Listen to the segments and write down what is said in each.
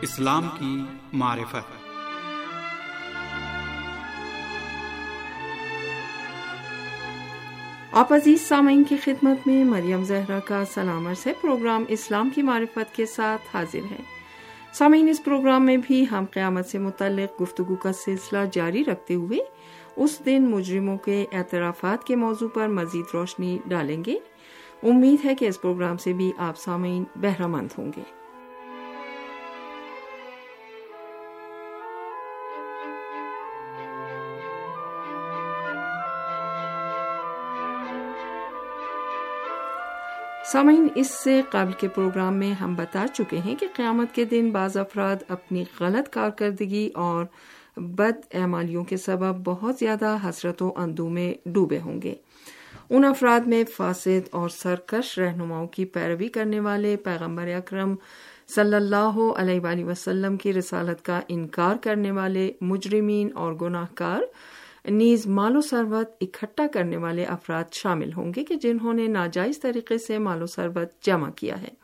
اسلام کی معرفت۔ آپ عزیز سامعین کی خدمت میں مریم زہرا کا سلام عرض ہے۔ پروگرام اسلام کی معرفت کے ساتھ حاضر ہے۔ سامعین، اس پروگرام میں بھی ہم قیامت سے متعلق گفتگو کا سلسلہ جاری رکھتے ہوئے اس دن مجرموں کے اعترافات کے موضوع پر مزید روشنی ڈالیں گے۔ امید ہے کہ اس پروگرام سے بھی آپ سامعین بہرہ مند ہوں گے۔ سامعین، اس سے قبل کے پروگرام میں ہم بتا چکے ہیں کہ قیامت کے دن بعض افراد اپنی غلط کارکردگی اور بد اعمالیوں کے سبب بہت زیادہ حسرت و اندوہ میں ڈوبے ہوں گے۔ ان افراد میں فاسد اور سرکش رہنماؤں کی پیروی کرنے والے، پیغمبر اکرم صلی اللہ علیہ وآلہ وسلم کی رسالت کا انکار کرنے والے، مجرمین اور گناہ کار، نیز مال و ثروت اکٹھا کرنے والے افراد شامل ہوں گے کہ جنہوں نے ناجائز طریقے سے مال و ثروت جمع کیا ہے۔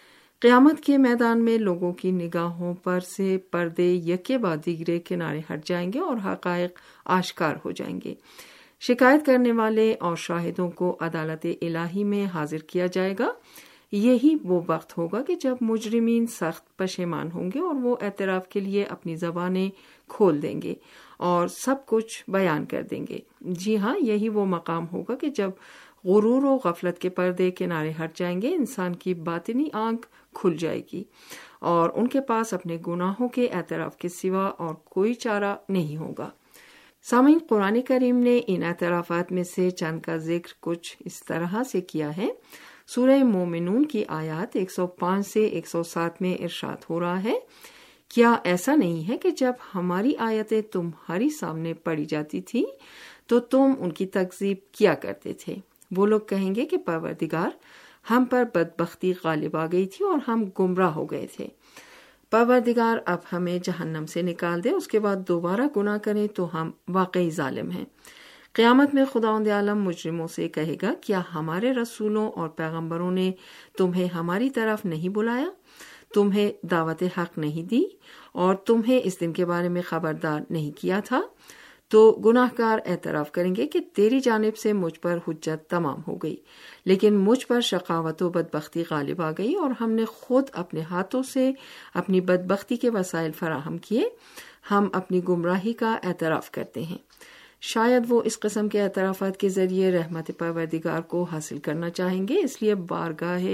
قیامت کے میدان میں لوگوں کی نگاہوں پر سے پردے یکے بعد دیگرے کنارے ہٹ جائیں گے اور حقائق آشکار ہو جائیں گے۔ شکایت کرنے والے اور شاہدوں کو عدالت الہی میں حاضر کیا جائے گا۔ یہی وہ وقت ہوگا کہ جب مجرمین سخت پشیمان ہوں گے اور وہ اعتراف کے لیے اپنی زبانیں کھول دیں گے اور سب کچھ بیان کر دیں گے۔ جی ہاں، یہی وہ مقام ہوگا کہ جب غرور و غفلت کے پردے کنارے ہٹ جائیں گے، انسان کی باطنی آنکھ کھل جائے گی اور ان کے پاس اپنے گناہوں کے اعتراف کے سوا اور کوئی چارہ نہیں ہوگا۔ سامعین، قرآن کریم نے ان اعترافات میں سے چند کا ذکر کچھ اس طرح سے کیا ہے۔ سورہ مومنون کی آیات 105 سے 107 میں ارشاد ہو رہا ہے، کیا ایسا نہیں ہے کہ جب ہماری آیتیں تمہاری سامنے پڑھی جاتی تھی تو تم ان کی تکذیب کیا کرتے تھے؟ وہ لوگ کہیں گے کہ پروردگار، ہم پر بدبختی غالب آ گئی تھی اور ہم گمراہ ہو گئے تھے۔ پروردگار، اب ہمیں جہنم سے نکال دے، اس کے بعد دوبارہ گناہ کریں تو ہم واقعی ظالم ہیں۔ قیامت میں خداوند عالم مجرموں سے کہے گا، کیا ہمارے رسولوں اور پیغمبروں نے تمہیں ہماری طرف نہیں بلایا، تمہیں دعوت حق نہیں دی اور تمہیں اس دن کے بارے میں خبردار نہیں کیا تھا؟ تو گناہ گار اعتراف کریں گے کہ تیری جانب سے مجھ پر حجت تمام ہو گئی، لیکن مجھ پر شقاوت و بدبختی غالب آ گئی اور ہم نے خود اپنے ہاتھوں سے اپنی بدبختی کے وسائل فراہم کیے۔ ہم اپنی گمراہی کا اعتراف کرتے ہیں۔ شاید وہ اس قسم کے اعترافات کے ذریعے رحمت پروردگار کو حاصل کرنا چاہیں گے، اس لیے بارگاہ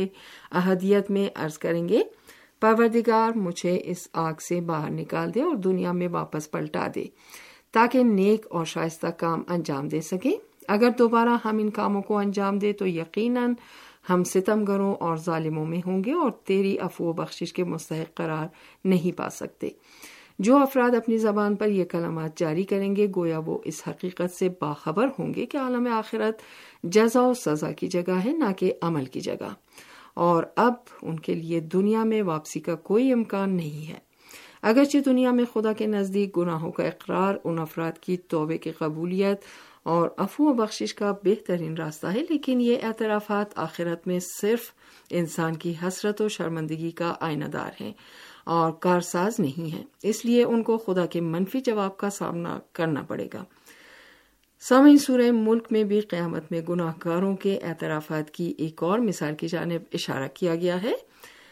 احدیت میں عرض کریں گے، پروردگار، مجھے اس آگ سے باہر نکال دے اور دنیا میں واپس پلٹا دے تاکہ نیک اور شائستہ کام انجام دے سکیں۔ اگر دوبارہ ہم ان کاموں کو انجام دیں تو یقیناً ہم ستمگروں اور ظالموں میں ہوں گے اور تیری عفو و بخشش کے مستحق قرار نہیں پا سکتے۔ جو افراد اپنی زبان پر یہ کلمات جاری کریں گے، گویا وہ اس حقیقت سے باخبر ہوں گے کہ عالم آخرت جزا و سزا کی جگہ ہے، نہ کہ عمل کی جگہ، اور اب ان کے لیے دنیا میں واپسی کا کوئی امکان نہیں ہے۔ اگرچہ دنیا میں خدا کے نزدیک گناہوں کا اقرار ان افراد کی توبے کی قبولیت اور عفو و بخشش کا بہترین راستہ ہے، لیکن یہ اعترافات آخرت میں صرف انسان کی حسرت و شرمندگی کا آئینہ دار ہیں اور کارساز نہیں ہیں، اس لیے ان کو خدا کے منفی جواب کا سامنا کرنا پڑے گا۔ سامعین، سورہ ملک میں بھی قیامت میں گناہ گاروں کے اعترافات کی ایک اور مثال کی جانب اشارہ کیا گیا ہے۔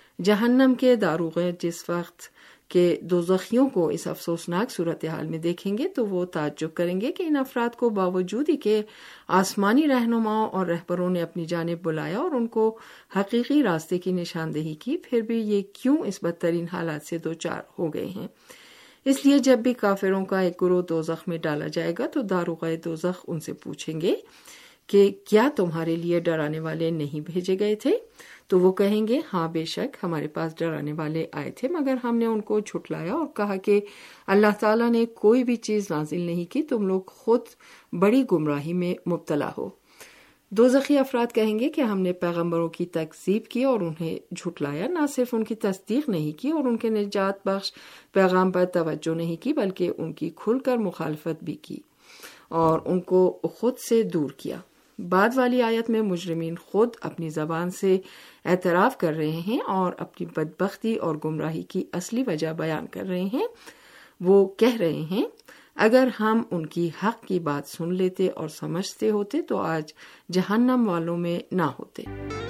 جہنم کے داروغے جس وقت کہ دوزخیوں کو اس افسوسناک صورتحال میں دیکھیں گے تو وہ تعجب کریں گے کہ ان افراد کو باوجود ہی کہ آسمانی رہنماؤں اور رہبروں نے اپنی جانب بلایا اور ان کو حقیقی راستے کی نشاندہی کی، پھر بھی یہ کیوں اس بدترین حالات سے دوچار ہو گئے ہیں۔ اس لیے جب بھی کافروں کا ایک گروہ دوزخ میں ڈالا جائے گا تو داروغہ دوزخ ان سے پوچھیں گے کہ کیا تمہارے لیے ڈرانے والے نہیں بھیجے گئے تھے؟ تو وہ کہیں گے، ہاں بے شک ہمارے پاس ڈرانے والے آئے تھے، مگر ہم نے ان کو جھٹلایا اور کہا کہ اللہ تعالیٰ نے کوئی بھی چیز نازل نہیں کی، تم لوگ خود بڑی گمراہی میں مبتلا ہو۔ دوزخی افراد کہیں گے کہ ہم نے پیغمبروں کی تکذیب کی اور انہیں جھٹلایا، نہ صرف ان کی تصدیق نہیں کی اور ان کے نجات بخش پیغام پر توجہ نہیں کی، بلکہ ان کی کھل کر مخالفت بھی کی اور ان کو خود سے دور کیا۔ بعد والی آیت میں مجرمین خود اپنی زبان سے اعتراف کر رہے ہیں اور اپنی بدبختی اور گمراہی کی اصلی وجہ بیان کر رہے ہیں۔ وہ کہہ رہے ہیں اگر ہم ان کی حق کی بات سن لیتے اور سمجھتے ہوتے تو آج جہنم والوں میں نہ ہوتے۔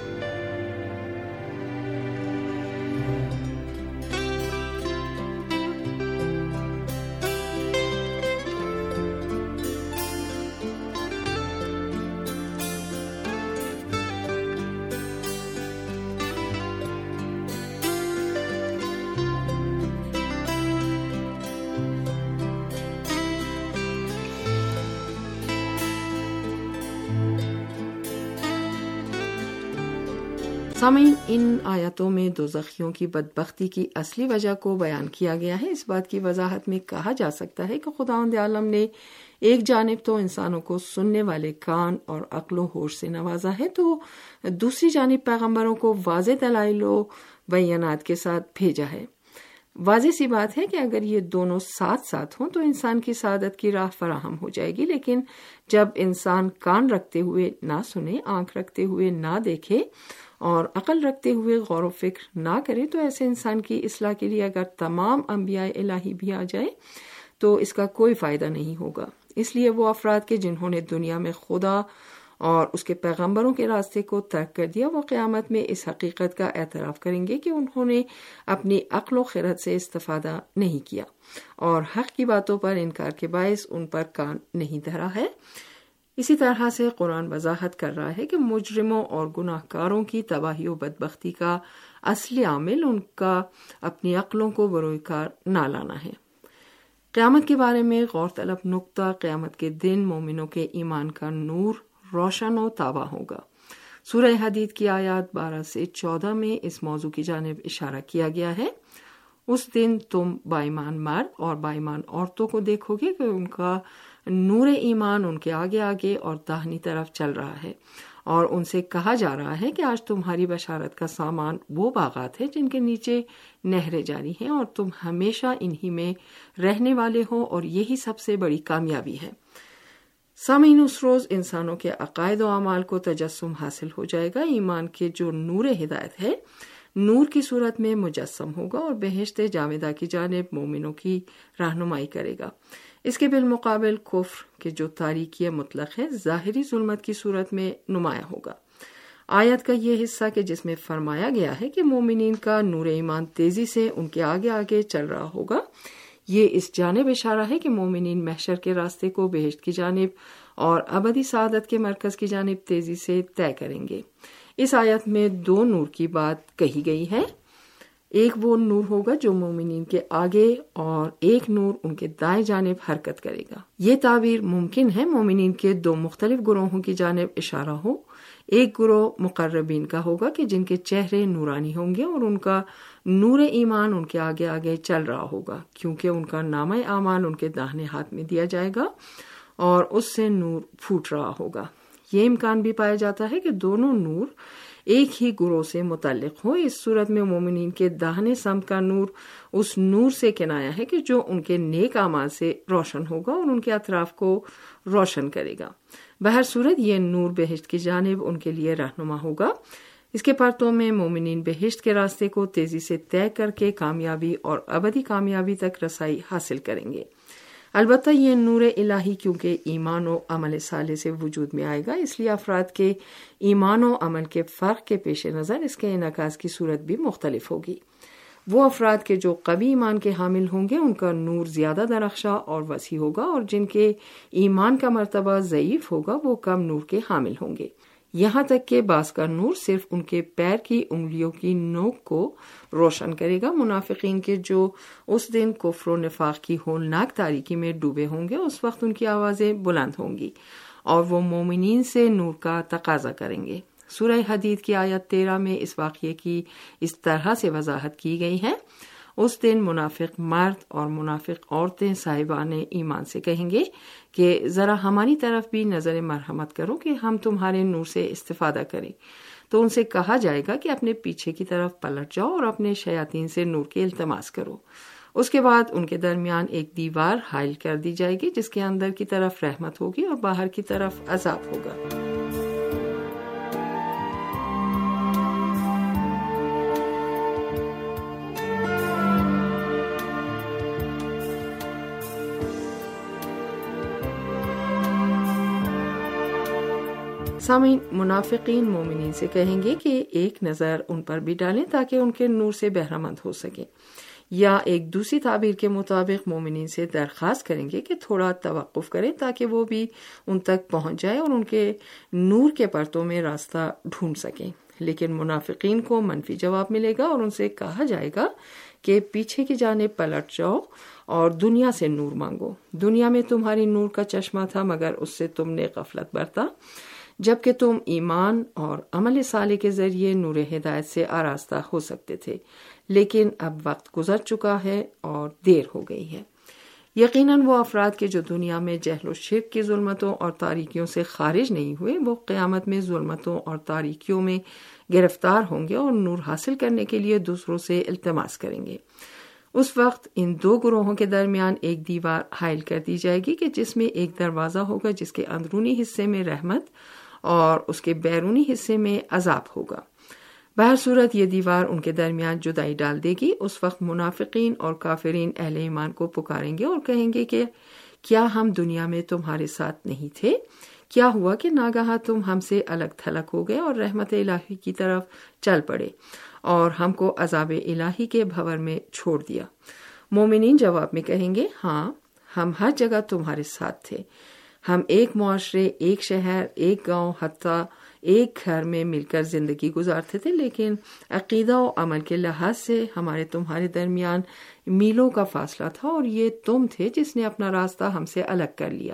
سامعین، ان آیاتوں میں دوزخیوں کی بدبختی کی اصلی وجہ کو بیان کیا گیا ہے۔ اس بات کی وضاحت میں کہا جا سکتا ہے کہ خداوند عالم نے ایک جانب تو انسانوں کو سننے والے کان اور عقل و ہوش سے نوازا ہے، تو دوسری جانب پیغمبروں کو واضح دلائل و بیانات کے ساتھ بھیجا ہے۔ واضح سی بات ہے کہ اگر یہ دونوں ساتھ ساتھ ہوں تو انسان کی سعادت کی راہ فراہم ہو جائے گی، لیکن جب انسان کان رکھتے ہوئے نہ سنے، آنکھ رکھتے ہوئے نہ دیکھے اور عقل رکھتے ہوئے غور و فکر نہ کرے تو ایسے انسان کی اصلاح کے لیے اگر تمام انبیاء الہی بھی آ جائے تو اس کا کوئی فائدہ نہیں ہوگا۔ اس لیے وہ افراد کے جنہوں نے دنیا میں خدا اور اس کے پیغمبروں کے راستے کو ترک کر دیا، وہ قیامت میں اس حقیقت کا اعتراف کریں گے کہ انہوں نے اپنی عقل و خرد سے استفادہ نہیں کیا اور حق کی باتوں پر انکار کے باعث ان پر کان نہیں دھرا ہے۔ اسی طرح سے قرآن وضاحت کر رہا ہے کہ مجرموں اور گناہ کاروں کی تباہی و بدبختی کا اصلی عامل ان کا اپنی عقلوں کو بروئے کار نہ لانا ہے۔ قیامت کے بارے میں غور طلب نقطہ، قیامت کے دن مومنوں کے ایمان کا نور روشن و تابع ہوگا۔ سورہ حدید کی آیات 12 سے 14 میں اس موضوع کی جانب اشارہ کیا گیا ہے۔ اس دن تم بائیمان مرد اور بائیمان عورتوں کو دیکھو گے کہ ان کا نور ایمان ان کے آگے آگے اور داہنی طرف چل رہا ہے، اور ان سے کہا جا رہا ہے کہ آج تمہاری بشارت کا سامان وہ باغات ہے جن کے نیچے نہریں جاری ہیں، اور تم ہمیشہ انہی میں رہنے والے ہو، اور یہی سب سے بڑی کامیابی ہے۔ سامعین، اس روز انسانوں کے عقائد و اعمال کو تجسم حاصل ہو جائے گا۔ ایمان کے جو نور ہدایت ہے نور کی صورت میں مجسم ہوگا اور بہشت جاودہ کی جانب مومنوں کی رہنمائی کرے گا۔ اس کے بالمقابل کفر کے جو تاریکی مطلق ہے ظاہری ظلمت کی صورت میں نمایاں ہوگا۔ آیت کا یہ حصہ کہ جس میں فرمایا گیا ہے کہ مومنین کا نور ایمان تیزی سے ان کے آگے آگے چل رہا ہوگا، یہ اس جانب اشارہ ہے کہ مومنین محشر کے راستے کو بہشت کی جانب اور ابدی سعادت کے مرکز کی جانب تیزی سے طے کریں گے۔ اس آیت میں دو نور کی بات کہی گئی ہے، ایک وہ نور ہوگا جو مومنین کے آگے اور ایک نور ان کے دائیں جانب حرکت کرے گا۔ یہ تعبیر ممکن ہے مومنین کے دو مختلف گروہوں کی جانب اشارہ ہو۔ ایک گروہ مقربین کا ہوگا کہ جن کے چہرے نورانی ہوں گے اور ان کا نور ایمان ان کے آگے آگے چل رہا ہوگا، کیونکہ ان کا نامہ اعمال ان کے داہنے ہاتھ میں دیا جائے گا اور اس سے نور پھوٹ رہا ہوگا۔ یہ امکان بھی پایا جاتا ہے کہ دونوں نور ایک ہی گروہ سے متعلق ہو۔ اس صورت میں مومنین کے داہنے سمت کا نور اس نور سے کنایا ہے کہ جو ان کے نیک اعمال سے روشن ہوگا اور ان کے اطراف کو روشن کرے گا۔ بہر صورت یہ نور بہشت کی جانب ان کے لیے رہنما ہوگا۔ اس کے پرتوں میں مومنین بہشت کے راستے کو تیزی سے طے کر کے کامیابی اور ابدی کامیابی تک رسائی حاصل کریں گے۔ البتہ یہ نور الہی کیونکہ ایمان و عمل صالح سے وجود میں آئے گا، اس لیے افراد کے ایمان و عمل کے فرق کے پیش نظر اس کے انعکاس کی صورت بھی مختلف ہوگی۔ وہ افراد کے جو قوی ایمان کے حامل ہوں گے ان کا نور زیادہ درخشاں اور وسیع ہوگا، اور جن کے ایمان کا مرتبہ ضعیف ہوگا وہ کم نور کے حامل ہوں گے۔ یہاں تک کہ بعض کا نور صرف ان کے پیر کی انگلیوں کی نوک کو روشن کرے گا۔ منافقین کے جو اس دن کفر و نفاق کی ہولناک تاریکی میں ڈوبے ہوں گے، اس وقت ان کی آوازیں بلند ہوں گی اور وہ مومنین سے نور کا تقاضا کریں گے۔ سورہ حدید کی آیت 13 میں اس واقعے کی اس طرح سے وضاحت کی گئی ہے۔ اس دن منافق مرد اور منافق عورتیں صاحبان ایمان سے کہیں گے کہ ذرا ہماری طرف بھی نظر مرحمت کرو کہ ہم تمہارے نور سے استفادہ کریں۔ تو ان سے کہا جائے گا کہ اپنے پیچھے کی طرف پلٹ جاؤ اور اپنے شیاطین سے نور کے التماس کرو۔ اس کے بعد ان کے درمیان ایک دیوار حائل کر دی جائے گی جس کے اندر کی طرف رحمت ہوگی اور باہر کی طرف عذاب ہوگا۔ سامعین، منافقین مومنین سے کہیں گے کہ ایک نظر ان پر بھی ڈالیں تاکہ ان کے نور سے بہرہ ہو سکیں، یا ایک دوسری تعبیر کے مطابق مومنین سے درخواست کریں گے کہ تھوڑا توقف کریں تاکہ وہ بھی ان تک پہنچ جائے اور ان کے نور کے پرتوں میں راستہ ڈھونڈ سکیں۔ لیکن منافقین کو منفی جواب ملے گا اور ان سے کہا جائے گا کہ پیچھے کی جانب پلٹ جاؤ اور دنیا سے نور مانگو۔ دنیا میں تمہاری نور کا چشمہ تھا مگر اس سے تم نے غفلت برتا، جبکہ تم ایمان اور عمل صالح کے ذریعے نور ہدایت سے آراستہ ہو سکتے تھے، لیکن اب وقت گزر چکا ہے اور دیر ہو گئی ہے۔ یقیناً وہ افراد کے جو دنیا میں جہل و شرک کی ظلمتوں اور تاریکیوں سے خارج نہیں ہوئے، وہ قیامت میں ظلمتوں اور تاریکیوں میں گرفتار ہوں گے اور نور حاصل کرنے کے لیے دوسروں سے التماس کریں گے۔ اس وقت ان دو گروہوں کے درمیان ایک دیوار حائل کر دی جائے گی کہ جس میں ایک دروازہ ہوگا جس کے اندرونی حصے میں رحمت اور اس کے بیرونی حصے میں عذاب ہوگا۔ بہر صورت یہ دیوار ان کے درمیان جدائی ڈال دے گی۔ اس وقت منافقین اور کافرین اہل ایمان کو پکاریں گے اور کہیں گے کہ کیا ہم دنیا میں تمہارے ساتھ نہیں تھے؟ کیا ہوا کہ ناگہاں تم ہم سے الگ تھلگ ہو گئے اور رحمت الہی کی طرف چل پڑے اور ہم کو عذاب الہی کے بھور میں چھوڑ دیا؟ مومنین جواب میں کہیں گے، ہاں، ہم ہر جگہ تمہارے ساتھ تھے۔ ہم ایک معاشرے، ایک شہر، ایک گاؤں، حتیٰ ایک گھر میں مل کر زندگی گزارتے تھے، لیکن عقیدہ و عمل کے لحاظ سے ہمارے تمہارے درمیان میلوں کا فاصلہ تھا اور یہ تم تھے جس نے اپنا راستہ ہم سے الگ کر لیا۔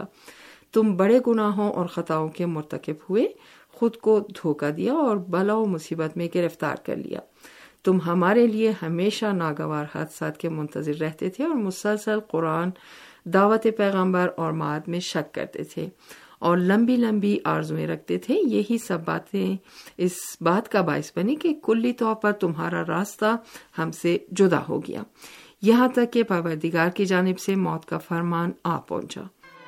تم بڑے گناہوں اور خطاؤں کے مرتکب ہوئے، خود کو دھوکہ دیا اور بلا و مصیبت میں گرفتار کر لیا۔ تم ہمارے لیے ہمیشہ ناگوار حادثات کے منتظر رہتے تھے اور مسلسل قرآن، دعوت پیغمبر اور معاد میں شک کرتے تھے اور لمبی لمبی آرزویں رکھتے تھے۔ یہی سب باتیں اس بات کا باعث بنی کہ کلی طور پر تمہارا راستہ ہم سے جدا ہو گیا، یہاں تک کہ پروردگار کی جانب سے موت کا فرمان آ پہنچا۔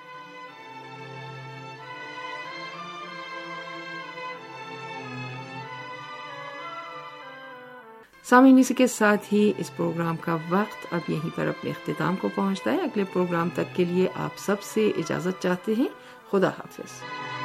سامعین، اسی کے ساتھ ہی اس پروگرام کا وقت اب یہیں پر اپنے اختتام کو پہنچتا ہے۔ اگلے پروگرام تک کے لیے آپ سب سے اجازت چاہتے ہیں۔ خدا حافظ۔